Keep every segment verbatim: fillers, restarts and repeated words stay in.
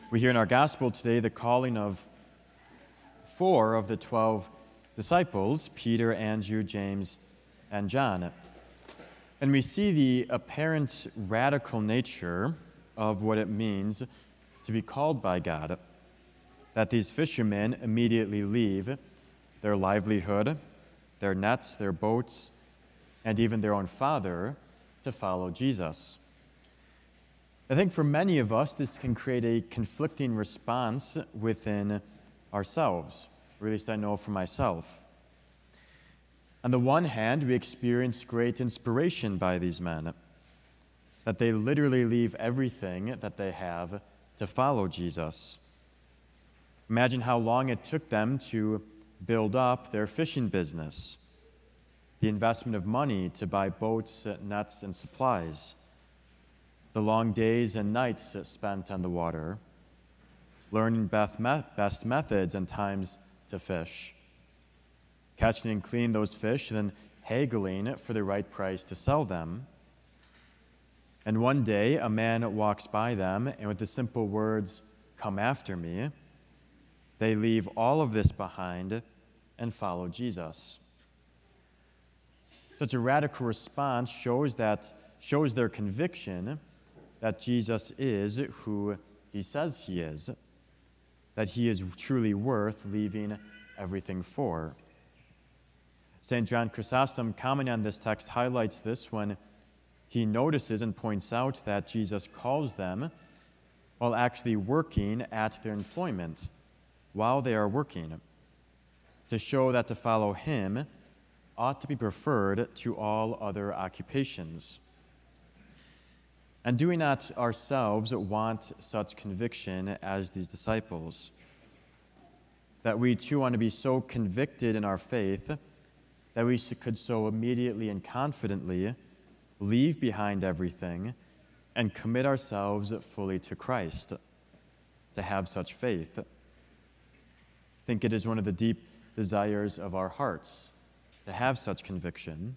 We hear in our gospel today the calling of four of the twelve disciples, Peter, Andrew, James, and John. And we see the apparent radical nature of what it means to be called by God, that these fishermen immediately leave their livelihood, their nets, their boats, and even their own father to follow Jesus. I think for many of us, this can create a conflicting response within ourselves, or at least I know for myself. On the one hand, we experience great inspiration by these men, that they literally leave everything that they have to follow Jesus. Imagine how long it took them to build up their fishing business, the investment of money to buy boats, nets, and supplies, the long days and nights spent on the water, learning best methods and times to fish, catching and cleaning those fish, then haggling for the right price to sell them. And one day, a man walks by them, and with the simple words, "Come after me," they leave all of this behind and follow Jesus. Such a radical response shows that shows their conviction that Jesus is who he says he is, that he is truly worth leaving everything for. Saint John Chrysostom, commenting on this text, highlights this when he notices and points out that Jesus calls them while actually working at their employment, while they are working, to show that to follow him ought to be preferred to all other occupations. And do we not ourselves want such conviction as these disciples? That we too want to be so convicted in our faith that we could so immediately and confidently leave behind everything and commit ourselves fully to Christ, to have such faith. I think it is one of the deep desires of our hearts to have such conviction.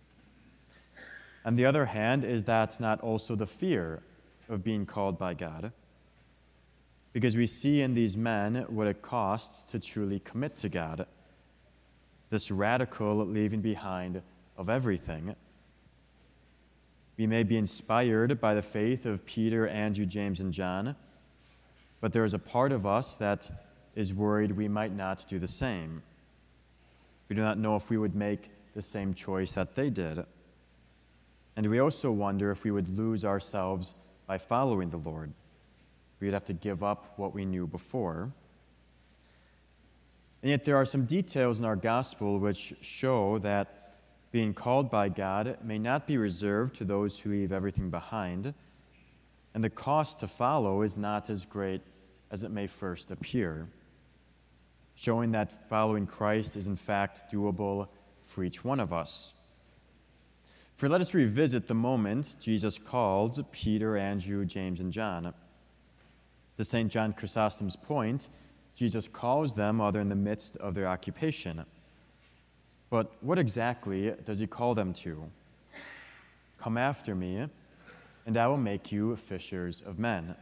On the other hand, is that not also the fear of being called by God? Because we see in these men what it costs to truly commit to God, this radical leaving behind of everything. We may be inspired by the faith of Peter, Andrew, James, and John, but there is a part of us that is worried we might not do the same. We do not know if we would make the same choice that they did. And we also wonder if we would lose ourselves by following the Lord. We would have to give up what we knew before. And yet there are some details in our gospel which show that being called by God may not be reserved to those who leave everything behind, and the cost to follow is not as great as it may first appear, showing that following Christ is in fact doable for each one of us. For let us revisit the moment Jesus called Peter, Andrew, James, and John. To Saint John Chrysostom's point, Jesus calls them while they're in the midst of their occupation. But what exactly does he call them to? "Come after me, and I will make you fishers of men."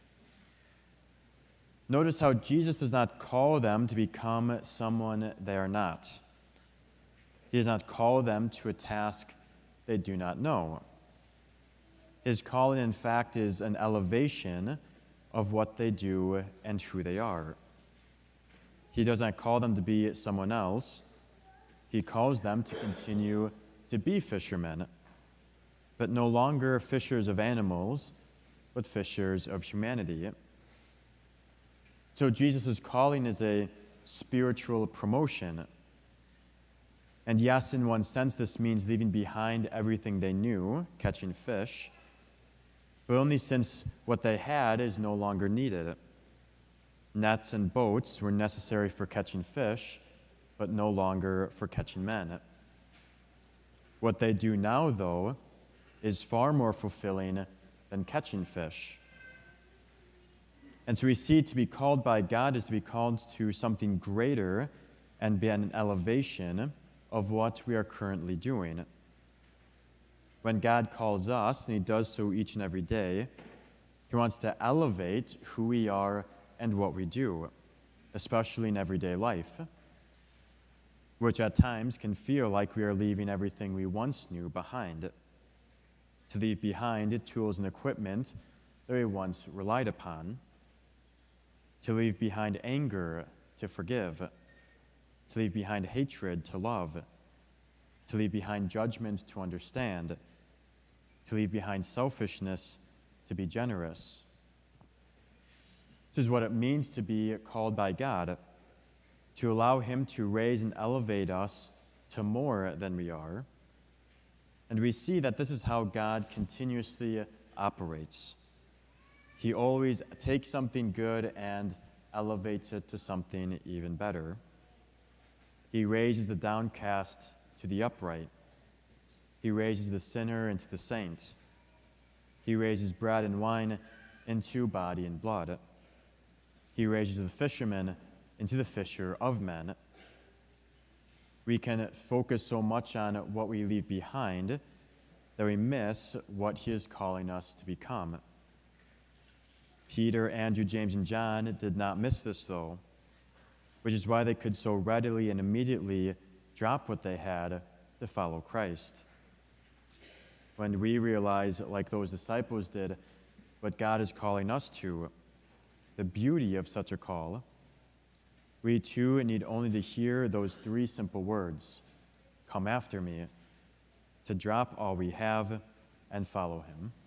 Notice how Jesus does not call them to become someone they are not. He does not call them to a task they do not know. His calling, in fact, is an elevation of what they do and who they are. He does not call them to be someone else. He calls them to continue to be fishermen, but no longer fishers of animals, but fishers of humanity. So Jesus' calling is a spiritual promotion. And yes, in one sense, this means leaving behind everything they knew, catching fish, but only since what they had is no longer needed. Nets and boats were necessary for catching fish, but no longer for catching men. What they do now, though, is far more fulfilling than catching fish. And so we see to be called by God is to be called to something greater and be an elevation of what we are currently doing. When God calls us, and he does so each and every day, He wants to elevate who we are and what we do, especially in everyday life, which at times can feel like we are leaving everything we once knew behind. To leave behind tools and equipment that we once relied upon. To leave behind anger to forgive. To leave behind hatred to love. To leave behind judgment to understand. To leave behind selfishness to be generous. This is what it means to be called by God, to allow Him to raise and elevate us to more than we are. And we see that this is how God continuously operates. He always takes something good and elevates it to something even better. He raises the downcast to the upright. He raises the sinner into the saint. He raises bread and wine into body and blood. He raises the fisherman into the fisher of men. We can focus so much on what we leave behind that we miss what He is calling us to become. Peter, Andrew, James, and John did not miss this, though, which is why they could so readily and immediately drop what they had to follow Christ. When we realize, like those disciples did, what God is calling us to, the beauty of such a call, we too need only to hear those three simple words, "Come after me," to drop all we have and follow Him.